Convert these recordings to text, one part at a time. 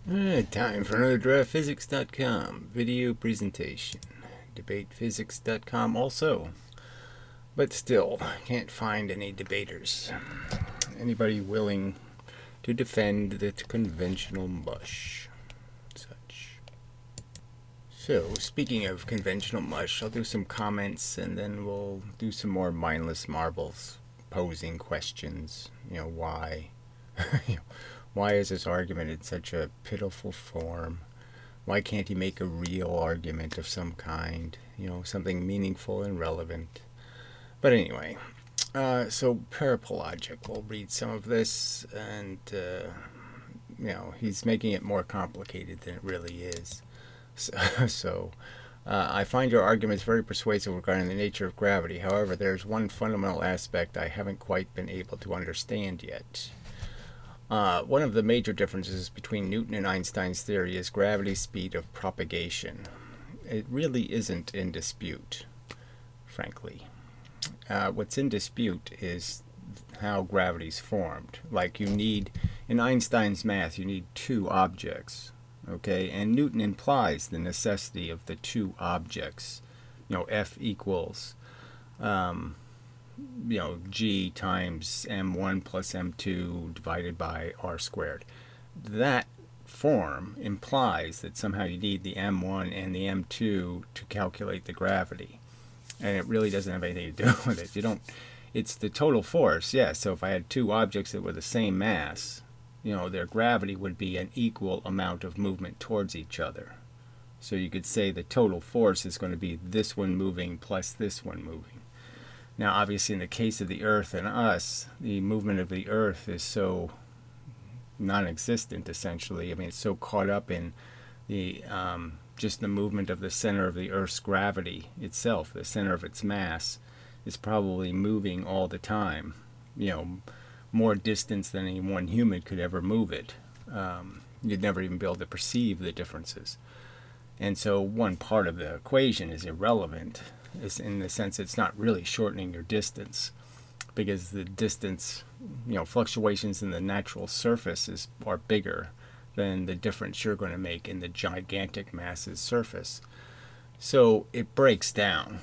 Alright, time for another DraftPhysics.com video presentation. DebatePhysics.com also. But still, can't find any debaters. Anybody willing to defend the conventional mush? Such. So, speaking of conventional mush, I'll do some comments and then we'll do some more mindless marbles, posing questions. Why? Why is this argument in such a pitiful form? Why can't he make a real argument of some kind? Something meaningful and relevant. But anyway, so parapologic. We'll read some of this, and he's making it more complicated than it really is. So I find your arguments very persuasive regarding the nature of gravity. However, there's one fundamental aspect I haven't quite been able to understand yet. One of the major differences between Newton and Einstein's theory is gravity's speed of propagation. It really isn't in dispute, frankly. What's in dispute is how gravity's formed. Like in Einstein's math, you need two objects, okay? And Newton implies the necessity of the two objects. F equals g times m1 plus m2 divided by r squared. That form implies that somehow you need the m1 and the m2 to calculate the gravity, and it really doesn't have anything to do with it. It's the total force. So if I had two objects that were the same mass, their gravity would be an equal amount of movement towards each other. So you could say the total force is going to be this one moving plus this one moving. Now, obviously, in the case of the Earth and us, the movement of the Earth is so non-existent, essentially. I mean, it's so caught up in the just the movement of the center of the Earth's gravity itself. The center of its mass is probably moving all the time. More distance than any one human could ever move it. You'd never even be able to perceive the differences. And so one part of the equation is irrelevant, is in the sense it's not really shortening your distance, because the distance, fluctuations in the natural surface are bigger than the difference you're going to make in the gigantic mass's surface. So it breaks down,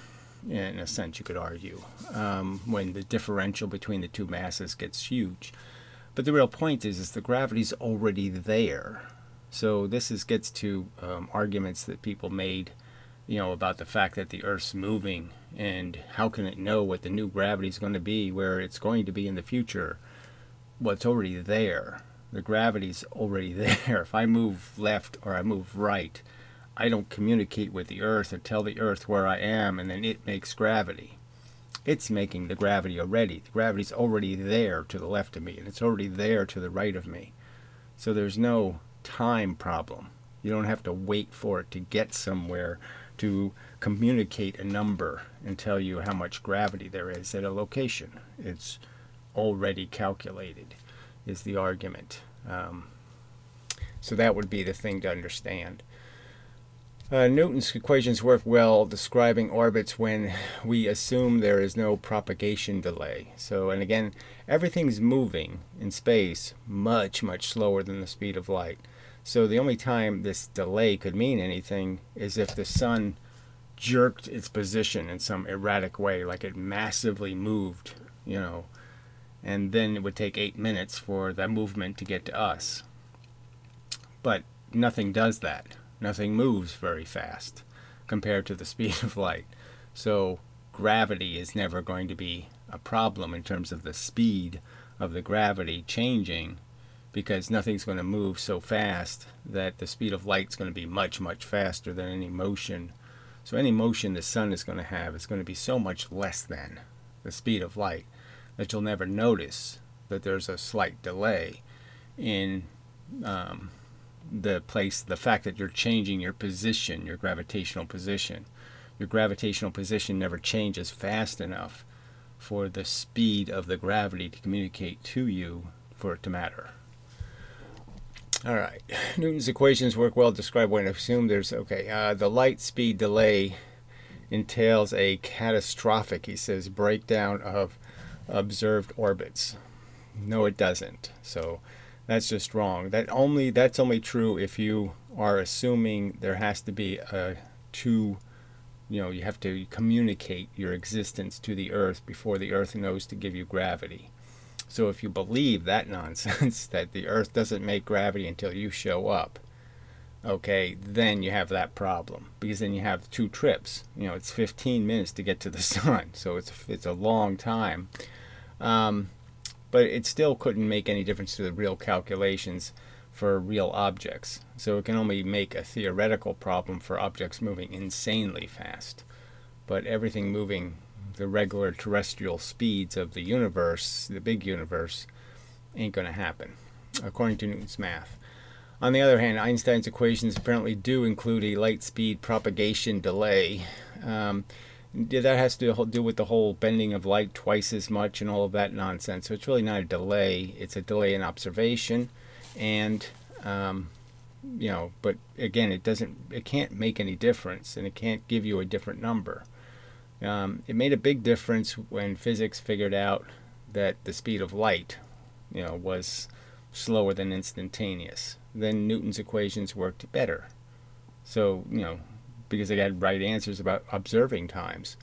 in a sense, you could argue, when the differential between the two masses gets huge. But the real point is the gravity's already there. So this gets to arguments that people made, about the fact that the Earth's moving, and how can it know what the new gravity is going to be, where it's going to be in the future. Well, it's already there. The gravity's already there. If I move left or I move right, I don't communicate with the Earth or tell the Earth where I am, and then it makes gravity. It's making the gravity already. The gravity's already there to the left of me, and it's already there to the right of me. So there's no time problem. You don't have to wait for it to get somewhere to communicate a number and tell you how much gravity there is at a location. It's already calculated, is the argument. So that would be the thing to understand. Newton's equations work well describing orbits when we assume there is no propagation delay. And again, everything's moving in space much, much slower than the speed of light. So the only time this delay could mean anything is if the sun jerked its position in some erratic way, like it massively moved, and then it would take 8 minutes for that movement to get to us. But nothing does that. Nothing moves very fast compared to the speed of light. So gravity is never going to be a problem in terms of the speed of the gravity changing, because nothing's going to move so fast that the speed of light is going to be much, much faster than any motion. So any motion the sun is going to have is going to be so much less than the speed of light that you'll never notice that there's a slight delay in the fact that you're changing your position, your gravitational position. Your gravitational position never changes fast enough for the speed of the gravity to communicate to you for it to matter. All right. Newton's equations work well to describe when assume there's, the light speed delay entails a catastrophic, he says, breakdown of observed orbits. No, it doesn't. So That's just wrong. That's only true if you are assuming there has to be a two, you have to communicate your existence to the earth before the earth knows to give you gravity. So if you believe that nonsense that the earth doesn't make gravity until you show up, okay, then you have that problem, because then you have two trips. It's 15 minutes to get to the sun, so it's a long time. Um, but it still couldn't make any difference to the real calculations for real objects. So it can only make a theoretical problem for objects moving insanely fast. But everything moving the regular terrestrial speeds of the universe, the big universe, ain't going to happen, according to Newton's math. On the other hand, Einstein's equations apparently do include a light speed propagation delay. That has to do with the whole bending of light twice as much and all of that nonsense. So it's really not a delay. It's a delay in observation. And, but again, it can't make any difference, and it can't give you a different number. It made a big difference when physics figured out that the speed of light, was slower than instantaneous. Then Newton's equations worked better. So, because they got right answers about observing times.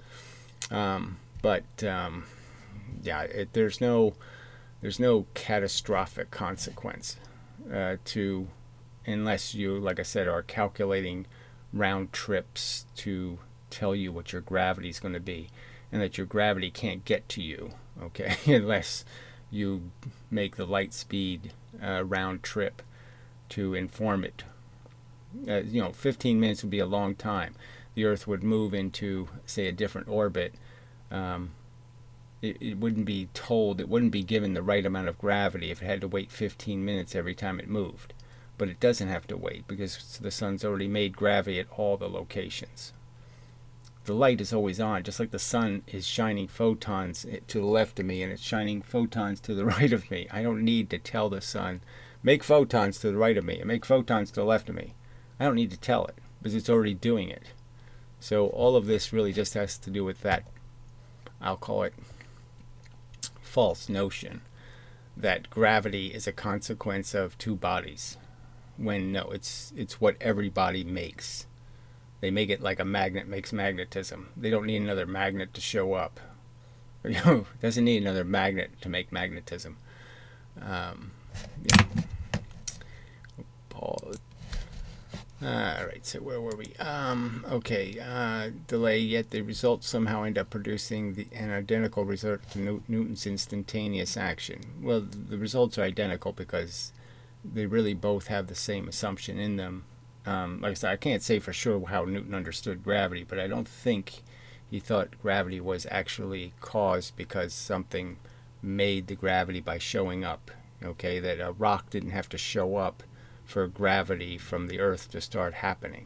There's no catastrophic consequence to, unless you, like I said, are calculating round trips to tell you what your gravity is going to be, and that your gravity can't get to you, okay, unless you make the light speed round trip to inform it. 15 minutes would be a long time. The Earth would move into, say, a different orbit. It wouldn't be told, it wouldn't be given the right amount of gravity if it had to wait 15 minutes every time it moved. But it doesn't have to wait, because the sun's already made gravity at all the locations. The light is always on, just like the sun is shining photons to the left of me and it's shining photons to the right of me. I don't need to tell the sun, make photons to the right of me and make photons to the left of me. I don't need to tell it, because it's already doing it. So all of this really just has to do with that, I'll call it, false notion that gravity is a consequence of two bodies, when no, it's what every body makes. They make it like a magnet makes magnetism. They don't need another magnet to show up. It doesn't need another magnet to make magnetism. Yeah. Paul. Alright, so where were we? Delay, yet the results somehow end up producing an identical result to Newton's instantaneous action. Well, the results are identical because they really both have the same assumption in them. Like I said, I can't say for sure how Newton understood gravity, but I don't think he thought gravity was actually caused because something made the gravity by showing up. Okay, that a rock didn't have to show up for gravity from the Earth to start happening.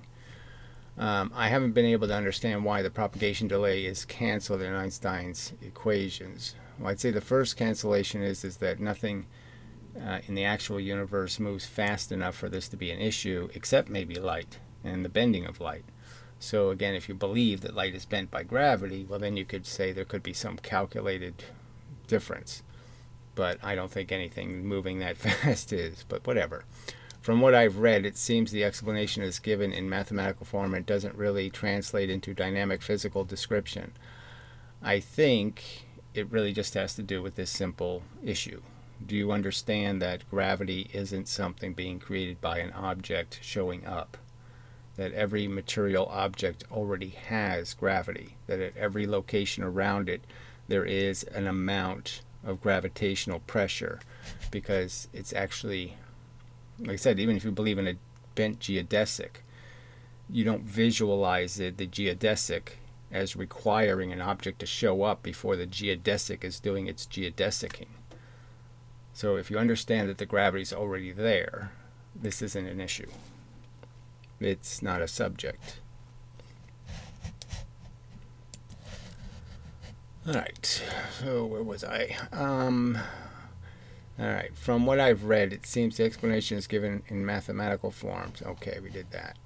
I haven't been able to understand why the propagation delay is canceled in Einstein's equations. Well, I'd say the first cancellation is that nothing in the actual universe moves fast enough for this to be an issue, except maybe light and the bending of light. So again, if you believe that light is bent by gravity, well, then you could say there could be some calculated difference. But I don't think anything moving that fast is, but whatever. From what I've read, it seems the explanation is given in mathematical form and doesn't really translate into dynamic physical description. I think it really just has to do with this simple issue. Do you understand that gravity isn't something being created by an object showing up? That every material object already has gravity, that at every location around it there is an amount of gravitational pressure, because it's actually, like I said, even if you believe in a bent geodesic, you don't visualize the geodesic as requiring an object to show up before the geodesic is doing its geodesicing. So if you understand that the gravity is already there, this isn't an issue. It's not a subject. Alright, so where was I? Alright, from what I've read, it seems the explanation is given in mathematical forms. Okay, we did that.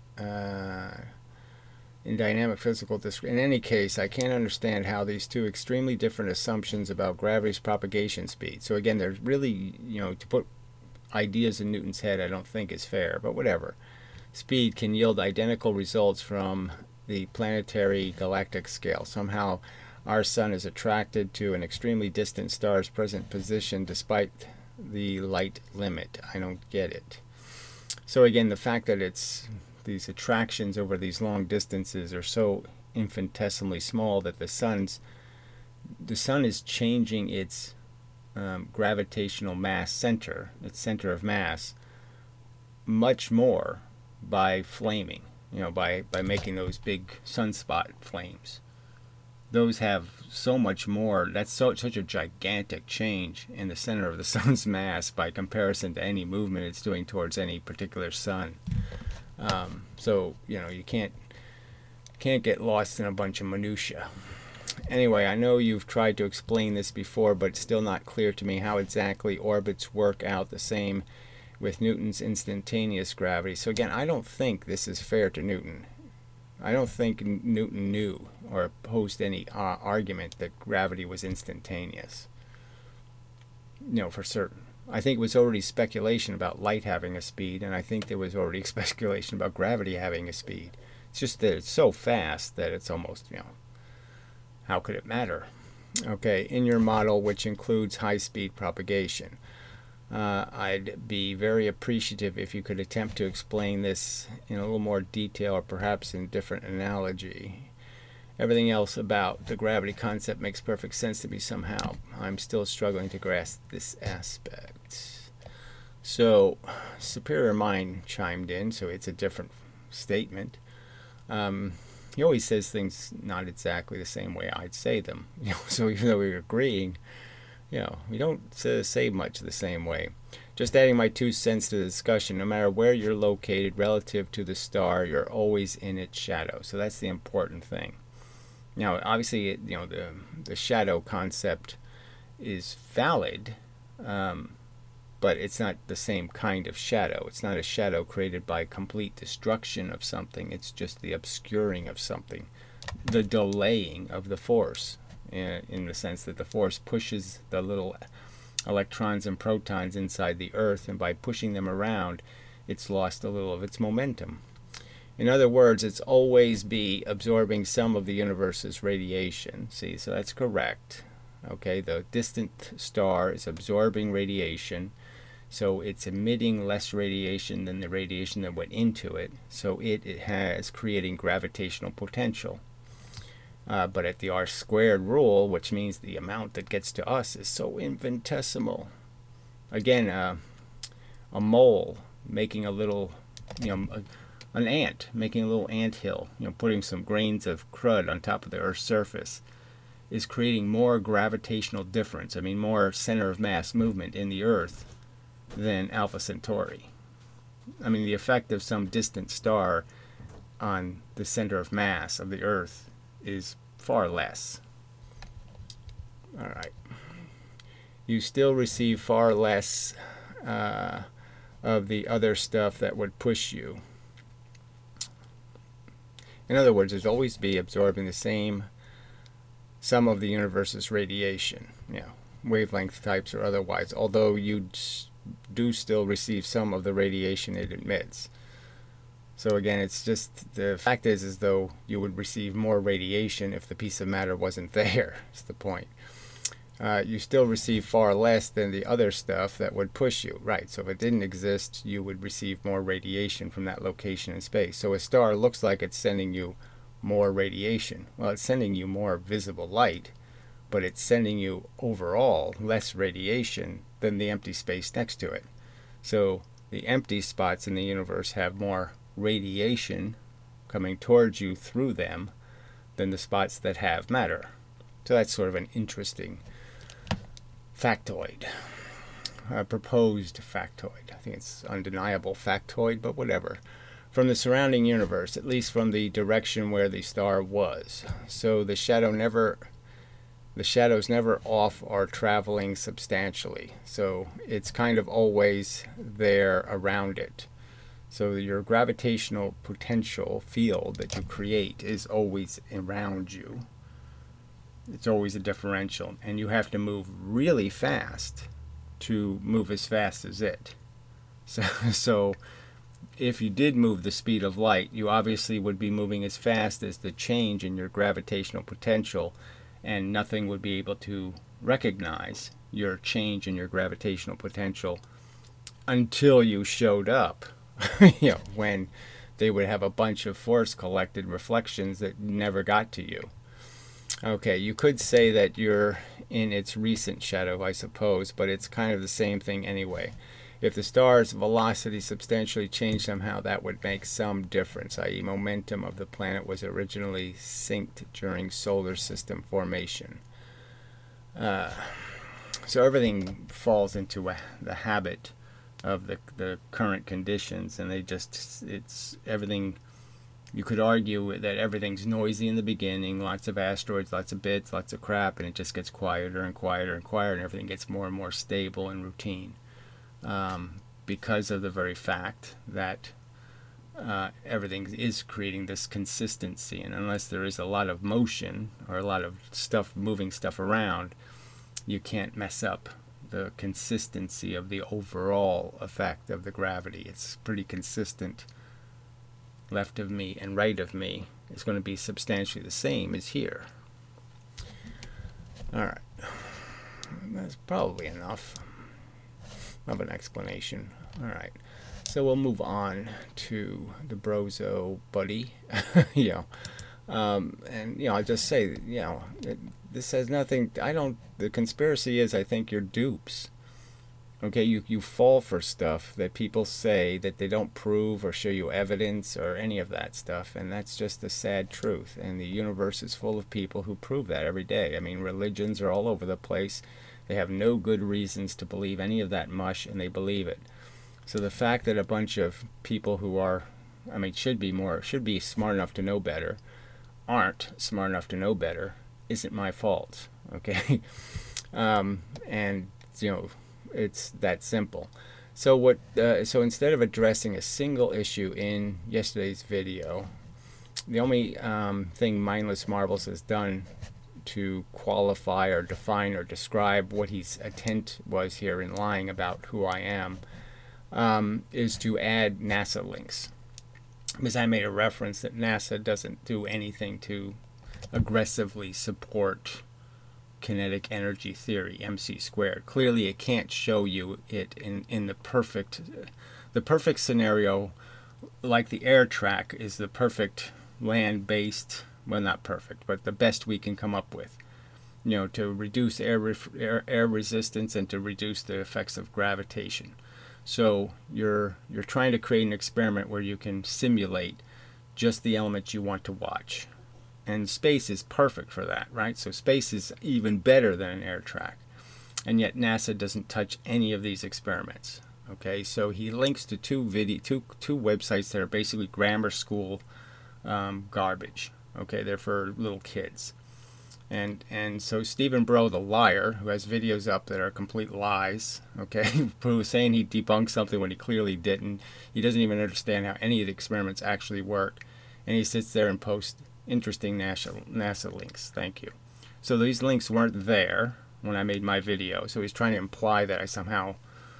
In dynamic physical description. In any case, I can't understand how these two extremely different assumptions about gravity's propagation speed. So again, there's really, to put ideas in Newton's head I don't think is fair, but whatever. Speed can yield identical results from the planetary galactic scale. Somehow our sun is attracted to an extremely distant star's present position despite the light limit. I don't get it. So again, the fact that it's these attractions over these long distances are so infinitesimally small that the sun is changing its gravitational mass center, its center of mass, much more by flaming, by making those big sunspot flames. Those have so much more. That's such a gigantic change in the center of the sun's mass by comparison to any movement it's doing towards any particular sun. So you can't get lost in a bunch of minutia. Anyway, I know you've tried to explain this before, but it's still not clear to me how exactly orbits work out the same with Newton's instantaneous gravity. So again, I don't think this is fair to Newton. I don't think Newton knew or posed any argument that gravity was instantaneous. For certain. I think it was already speculation about light having a speed, and I think there was already speculation about gravity having a speed. It's just that it's so fast that it's almost, how could it matter? Okay, in your model, which includes high-speed propagation, I'd be very appreciative if you could attempt to explain this in a little more detail, or perhaps in different analogy. Everything else about the gravity concept makes perfect sense to me somehow. I'm still struggling to grasp this aspect. So, Superior Mind chimed in, so it's a different statement. He always says things not exactly the same way I'd say them. So even though we're agreeing, we don't say much the same way. Just adding my 2 cents to the discussion, no matter where you're located relative to the star, you're always in its shadow. So that's the important thing. Now, obviously, the shadow concept is valid, but it's not the same kind of shadow. It's not a shadow created by complete destruction of something. It's just the obscuring of something, the delaying of the force, in the sense that the force pushes the little electrons and protons inside the Earth, and by pushing them around, it's lost a little of its momentum. In other words, it's always be absorbing some of the universe's radiation. See, so that's correct. Okay, the distant star is absorbing radiation, so it's emitting less radiation than the radiation that went into it, so it has creating gravitational potential. But at the r² rule, which means the amount that gets to us is so infinitesimal. Again, a mole making a little, an ant making a little anthill, putting some grains of crud on top of the Earth's surface, is creating more gravitational difference, more center of mass movement in the Earth than Alpha Centauri. The effect of some distant star on the center of mass of the Earth is far less. All right. You still receive far less of the other stuff that would push you. In other words, there's always be absorbing the same some of the universe's radiation, wavelength types or otherwise, although you do still receive some of the radiation it emits. So again, it's just, the fact is as though you would receive more radiation if the piece of matter wasn't there. That's the point. You still receive far less than the other stuff that would push you. Right, so if it didn't exist, you would receive more radiation from that location in space. So a star looks like it's sending you more radiation. Well, it's sending you more visible light, but it's sending you overall less radiation than the empty space next to it. So the empty spots in the universe have more radiation coming towards you through them than the spots that have matter. So that's sort of an interesting factoid, a proposed factoid. I think it's undeniable factoid, but whatever. From the surrounding universe, at least from the direction where the star was. So the shadows never off or traveling substantially. So it's kind of always there around it. So your gravitational potential field that you create is always around you. It's always a differential, and you have to move really fast to move as fast as it. So if you did move the speed of light, you obviously would be moving as fast as the change in your gravitational potential, and nothing would be able to recognize your change in your gravitational potential until you showed up. When they would have a bunch of force collected reflections that never got to you. Okay, you could say that you're in its recent shadow, I suppose, but it's kind of the same thing anyway. If the star's velocity substantially changed somehow, that would make some difference, i.e. momentum of the planet was originally synced during solar system formation. So everything falls into the habit of the current conditions, and it's everything. You could argue that everything's noisy in the beginning, lots of asteroids, lots of bits, lots of crap, and it just gets quieter and quieter and quieter, and everything gets more and more stable and routine, because of the very fact that everything is creating this consistency. And unless there is a lot of motion or a lot of stuff moving stuff around, you can't mess up the consistency of the overall effect of the gravity. It's pretty consistent. Left of me and right of me is going to be substantially the same as here. Alright, that's probably enough of an explanation. Alright, so we'll move on to the Brozo buddy. And I'll just say, this has nothing. The conspiracy is, I think you're dupes. Okay, you fall for stuff that people say that they don't prove or show you evidence or any of that stuff, and that's just the sad truth. And the universe is full of people who prove that every day. I mean, religions are all over the place. They have no good reasons to believe any of that mush, and they believe it. So the fact that a bunch of people who are, should be smart enough to know better, aren't smart enough to know better, isn't my fault. Okay, it's that simple. So so instead of addressing a single issue in yesterday's video, the only thing Mindless Marbles has done to qualify or define or describe what his intent was here in lying about who I am, is to add NASA links. Because I made a reference that NASA doesn't do anything to aggressively support kinetic energy theory, MC squared. Clearly it can't show you it in the perfect scenario. Like the air track is the perfect land-based, well, not perfect, but the best we can come up with, to reduce air resistance and to reduce the effects of gravitation. So you're trying to create an experiment where you can simulate just the elements you want to watch. And space is perfect for that, right? So space is even better than an air track. And yet NASA doesn't touch any of these experiments. Okay, so he links to two websites that are basically grammar school garbage. Okay, they're for little kids. And so Stephen Bro, the liar, who has videos up that are complete lies, okay, who's saying he debunked something when he clearly didn't. He doesn't even understand how any of the experiments actually worked. And he sits there and posts interesting NASA links. Thank you. So these links weren't there when I made my video. So he's trying to imply that I somehow,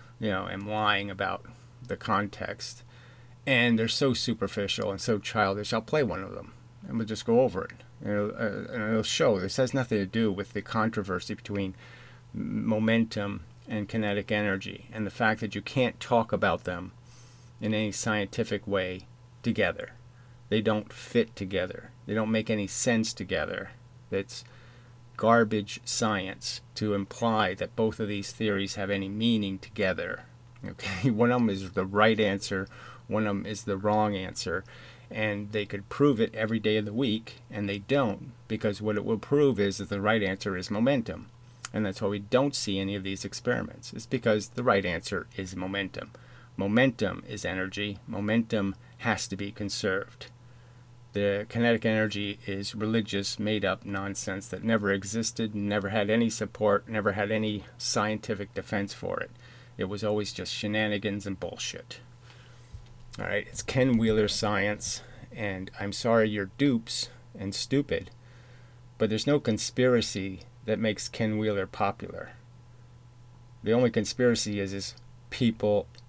am lying about the context. And they're so superficial and so childish. I'll play one of them and we'll just go over it. And it'll show this has nothing to do with the controversy between momentum and kinetic energy and the fact that you can't talk about them in any scientific way together. They don't fit together. They don't make any sense together. It's garbage science to imply that both of these theories have any meaning together. Okay, one of them is the right answer, one of them is the wrong answer, and they could prove it every day of the week, and they don't, because what it will prove is that the right answer is momentum. And that's why we don't see any of these experiments. It's because the right answer is momentum. Momentum is energy. Momentum has to be conserved. The kinetic energy is religious, made-up nonsense that never existed, never had any support, never had any scientific defense for it. It was always just shenanigans and bullshit. All right, it's Ken Wheeler science, and I'm sorry you're dupes and stupid, but there's no conspiracy that makes Ken Wheeler popular. The only conspiracy is people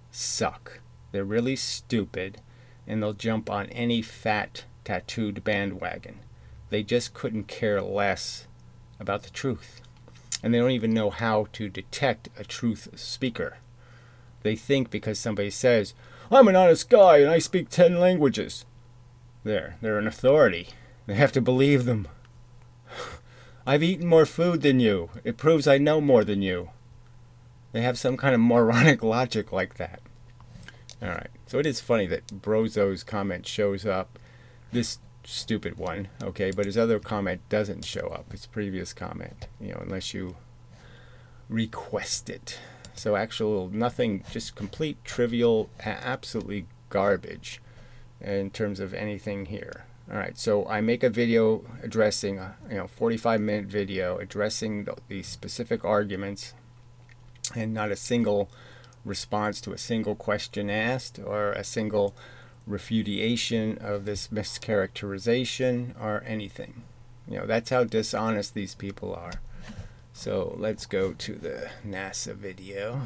suck. They're really stupid, and they'll jump on any fat tattooed bandwagon. They just couldn't care less about the truth. And they don't even know how to detect a truth speaker. They think because somebody says, I'm an honest guy and I speak 10 languages, they're an authority. They have to believe them. I've eaten more food than you. It proves I know more than you. They have some kind of moronic logic like that. Alright, so it is funny that Brozo's comment shows up. This stupid one, okay, but his other comment doesn't show up. His previous comment, unless you request it. So actual nothing, just complete trivial, absolutely garbage in terms of anything here. Alright, so I make a video addressing, 45-minute video addressing the specific arguments, and not a single response to a single question asked or a single refutation of this mischaracterization or anything. That's how dishonest these people are. So let's go to the NASA video.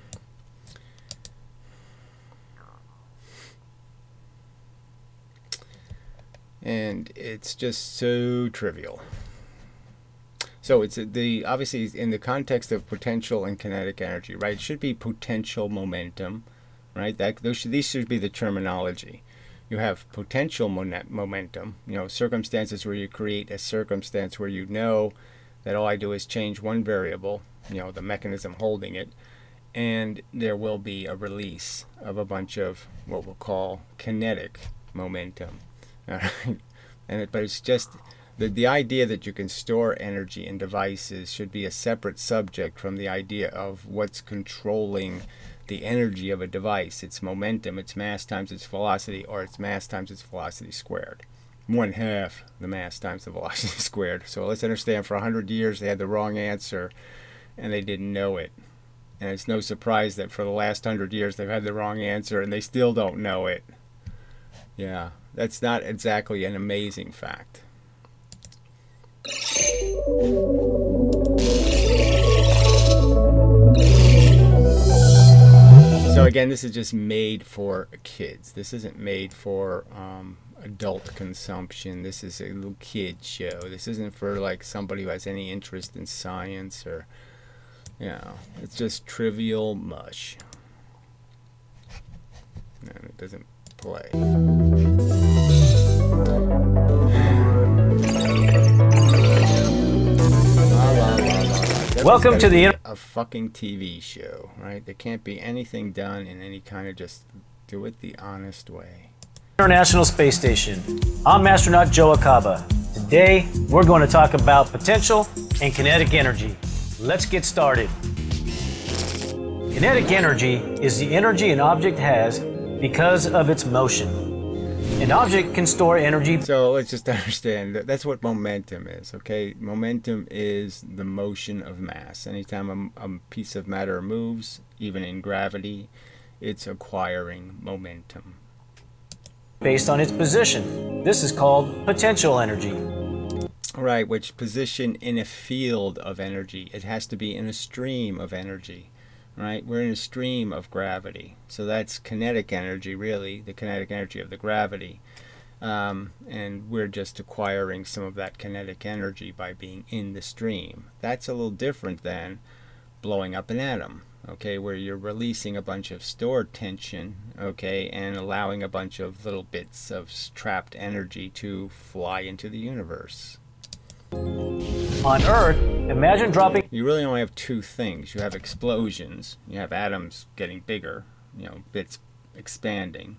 And it's just so trivial. So it's obviously in the context of potential and kinetic energy, right? It should be potential momentum, right? These should be the terminology. You have potential momentum, circumstances where you create a circumstance where you know that all I do is change one variable, the mechanism holding it, and there will be a release of a bunch of what we'll call kinetic momentum. All right? But it's just the idea that you can store energy in devices should be a separate subject from the idea of what's controlling the energy of a device. It's momentum, it's mass times its velocity, or it's mass times its velocity squared. 1/2 the mass times the velocity squared. So let's understand, for 100 years they had the wrong answer and they didn't know it. And it's no surprise that for the last 100 years they've had the wrong answer and they still don't know it. Yeah, that's not exactly an amazing fact. So again, this is just made for kids. This isn't made for adult consumption. This is a little kid show. This isn't for like somebody who has any interest in science or, it's just trivial mush. And it doesn't play. Welcome to a fucking TV show, right? There can't be anything done in any kind of, just do it the honest way. International Space Station. I'm astronaut Joe Acaba. Today, we're going to talk about potential and kinetic energy. Let's get started. Kinetic energy is the energy an object has because of its motion. An object can store energy. So let's just understand that that's what momentum is, okay? Momentum is the motion of mass. Anytime a piece of matter moves, even in gravity, it's acquiring momentum. Based on its position. This is called potential energy. Right, which position in a field of energy. It has to be in a stream of energy. Right, we're in a stream of gravity, so that's kinetic energy, really, the kinetic energy of the gravity, and we're just acquiring some of that kinetic energy by being in the stream. That's a little different than blowing up an atom, okay, where you're releasing a bunch of stored tension, okay, and allowing a bunch of little bits of trapped energy to fly into the universe. On Earth, imagine dropping... You really only have two things. You have explosions. You have atoms getting bigger, bits expanding,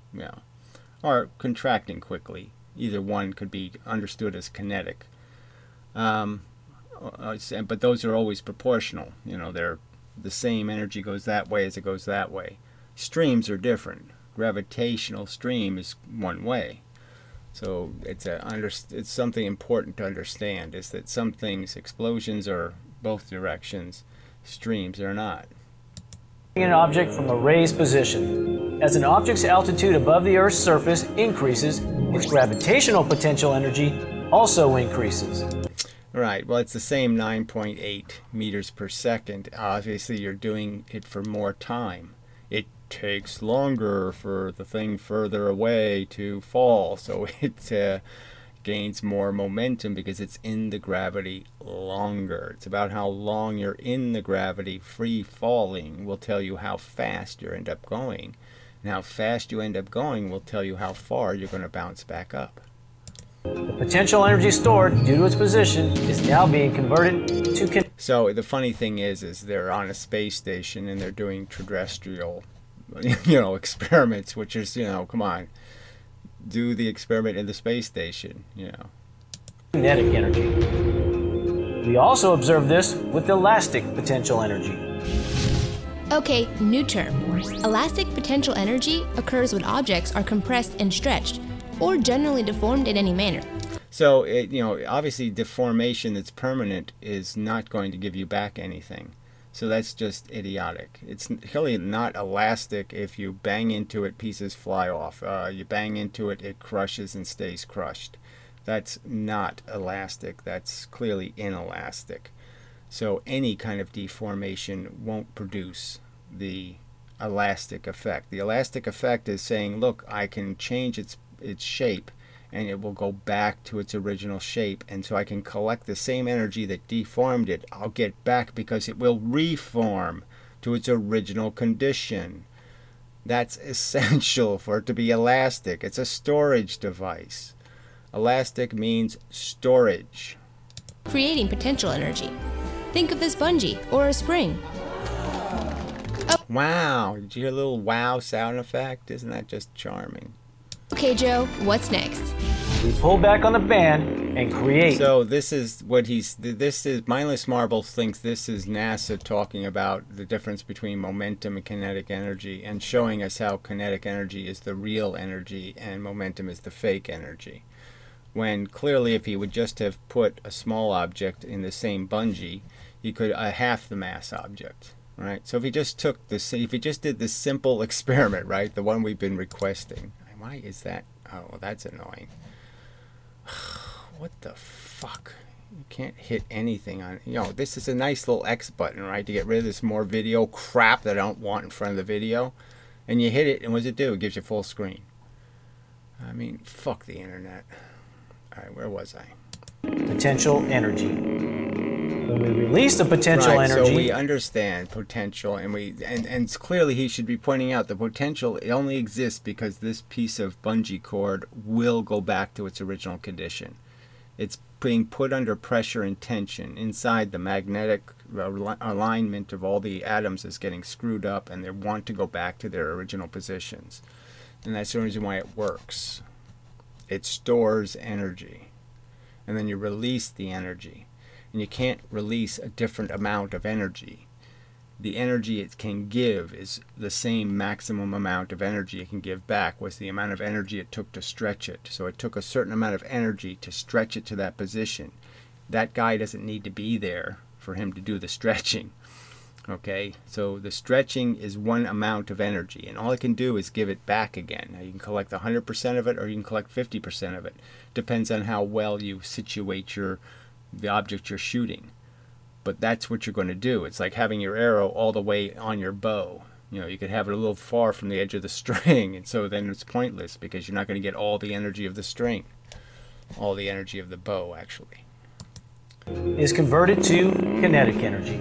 or contracting quickly. Either one could be understood as kinetic. But those are always proportional. They're the same energy goes that way as it goes that way. Streams are different. Gravitational stream is one way. So it's something important to understand, is that some things, explosions are both directions, streams are not. An object from a raised position. As an object's altitude above the Earth's surface increases, its gravitational potential energy also increases. Right, well, it's the same 9.8 meters per second. Obviously, you're doing it for more time. It takes longer for the thing further away to fall, so it gains more momentum because it's in the gravity longer. It's about how long you're in the gravity. Free falling will tell you how fast you end up going. And how fast you end up going will tell you how far you're going to bounce back up. The potential energy stored due to its position is now being converted to So the funny thing is they're on a space station and they're doing terrestrial, experiments, which is, come on, do the experiment in the space station, kinetic energy. We also observe this with elastic potential energy. Okay, new term. Elastic potential energy occurs when objects are compressed and stretched, or generally deformed in any manner. So, obviously deformation that's permanent is not going to give you back anything. So that's just idiotic. It's really not elastic. If you bang into it, pieces fly off. You bang into it, it crushes and stays crushed. That's not elastic. That's clearly inelastic. So any kind of deformation won't produce the elastic effect. The elastic effect is saying, look, I can change its shape and it will go back to its original shape, and so I can collect the same energy that deformed it. I'll get back because it will reform to its original condition. That's essential for it to be elastic. It's a storage device. Elastic means storage. Creating potential energy. Think of this bungee or a spring. Wow, did you hear a little wow sound effect? Isn't that just charming? Okay, Joe, what's next? We pull back on the band and create. So this is Mindless Marbles thinks this is NASA talking about the difference between momentum and kinetic energy and showing us how kinetic energy is the real energy and momentum is the fake energy. When clearly if he would just have put a small object in the same bungee, he could half the mass object. Right? So if he just did this simple experiment, right, the one we've been requesting. Why is that? Oh, that's annoying. What the fuck? You can't hit anything on. This is a nice little X button, right, to get rid of this more video crap that I don't want in front of the video. And you hit it, and what does it do? It gives you full screen. I mean, fuck the internet. All right, where was I? Potential energy. When we release the potential energy, so we understand potential, and clearly he should be pointing out the potential only exists because this piece of bungee cord will go back to its original condition. It's being put under pressure and tension inside the magnetic alignment of all the atoms is getting screwed up, and they want to go back to their original positions, and that's the reason why it works. It stores energy, and then you release the energy. And you can't release a different amount of energy. The energy it can give is the same maximum amount of energy it can give back was the amount of energy it took to stretch it. So it took a certain amount of energy to stretch it to that position. That guy doesn't need to be there for him to do the stretching. Okay, so the stretching is one amount of energy, and all it can do is give it back again. Now you can collect 100% of it, or you can collect 50% of it. Depends on how well you situate the object you're shooting. But that's what you're going to do. It's like having your arrow all the way on your bow. You could have it a little far from the edge of the string, and so then it's pointless because you're not going to get all the energy of the string. All the energy of the bow, actually. Is converted to kinetic energy.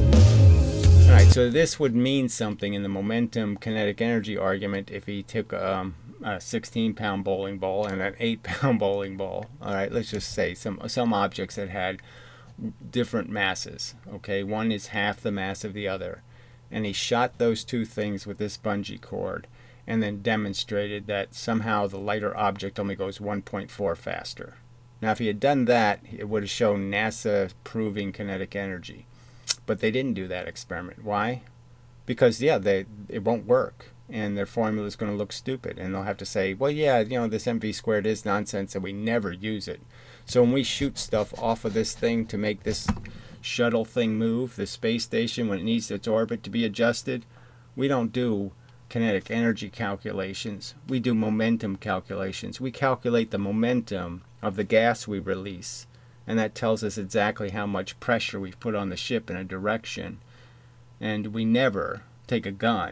Alright, so this would mean something in the momentum kinetic energy argument if he took a 16-pound bowling ball and an 8-pound bowling ball. Alright, let's just say some objects that had different masses. Okay, one is half the mass of the other. And he shot those two things with this bungee cord and then demonstrated that somehow the lighter object only goes 1.4 faster. Now if he had done that, it would have shown NASA proving kinetic energy. But they didn't do that experiment. Why? Because, it won't work. And their formula is going to look stupid. And they'll have to say, well, yeah, this mv squared is nonsense and we never use it. So when we shoot stuff off of this thing to make this shuttle thing move, the space station, when it needs its orbit to be adjusted, we don't do kinetic energy calculations. We do momentum calculations. We calculate the momentum of the gas we release. And that tells us exactly how much pressure we've put on the ship in a direction. And we never take a gun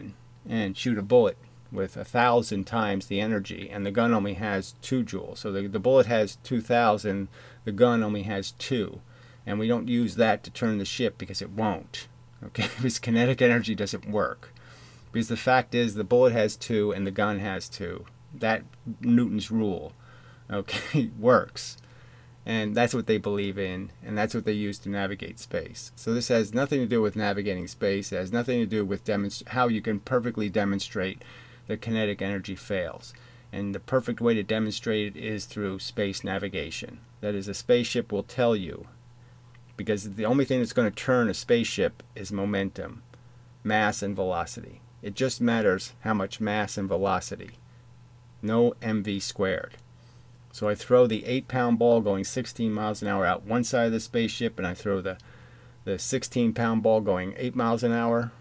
and shoot a bullet with 1,000 times the energy, and the gun only has 2 joules. So the bullet has 2,000, the gun only has 2. And we don't use that to turn the ship because it won't. Okay, because kinetic energy doesn't work. Because the fact is the bullet has 2 and the gun has 2. That Newton's rule, okay, works. And that's what they believe in, and that's what they use to navigate space. So this has nothing to do with navigating space. It has nothing to do with how you can perfectly demonstrate that kinetic energy fails. And the perfect way to demonstrate it is through space navigation. That is, a spaceship will tell you, because the only thing that's going to turn a spaceship is momentum, mass, and velocity. It just matters how much mass and velocity. No mv squared. So I throw the 8-pound ball going 16 miles an hour out one side of the spaceship, and I throw the 16-pound ball going 8 miles an hour.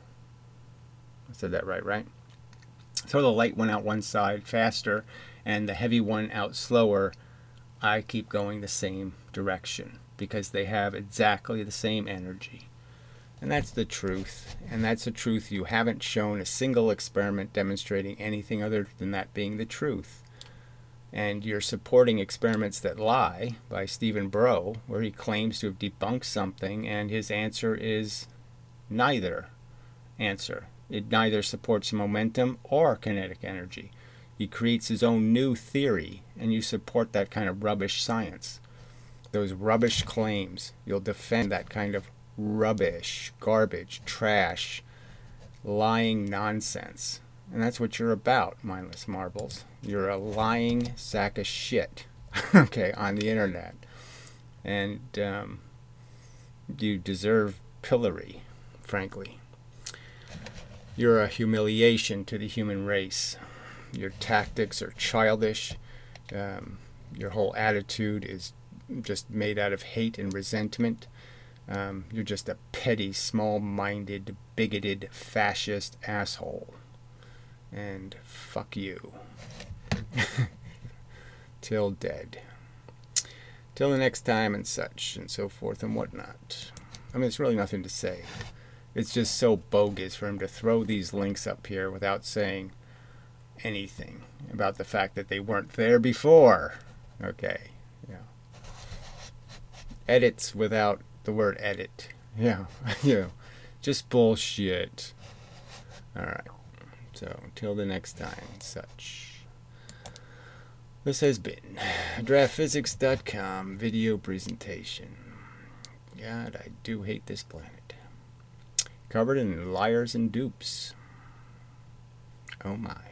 I said that right? Throw the light one out one side faster and the heavy one out slower. I keep going the same direction because they have exactly the same energy. And that's the truth. And that's the truth. You haven't shown a single experiment demonstrating anything other than that being the truth. And you're supporting experiments that lie by Stephen Bro, where he claims to have debunked something, and his answer is neither answer. It neither supports momentum or kinetic energy. He creates his own new theory, and you support that kind of rubbish science. Those rubbish claims. You'll defend that kind of rubbish, garbage, trash, lying nonsense. And that's what you're about, mindless marbles. You're a lying sack of shit, okay, on the internet. And you deserve pillory, frankly. You're a humiliation to the human race. Your tactics are childish. Your whole attitude is just made out of hate and resentment. You're just a petty, small-minded, bigoted, fascist asshole. And fuck you. Till dead. Till the next time, and such and so forth and whatnot. I mean, it's really nothing to say. It's just so bogus for him to throw these links up here without saying anything about the fact that they weren't there before. Okay. Yeah. Edits without the word edit. Yeah. Yeah. Just bullshit. Alright. So, until the next time, such. This has been a DraftPhysics.com video presentation. God, I do hate this planet. Covered in liars and dupes. Oh my.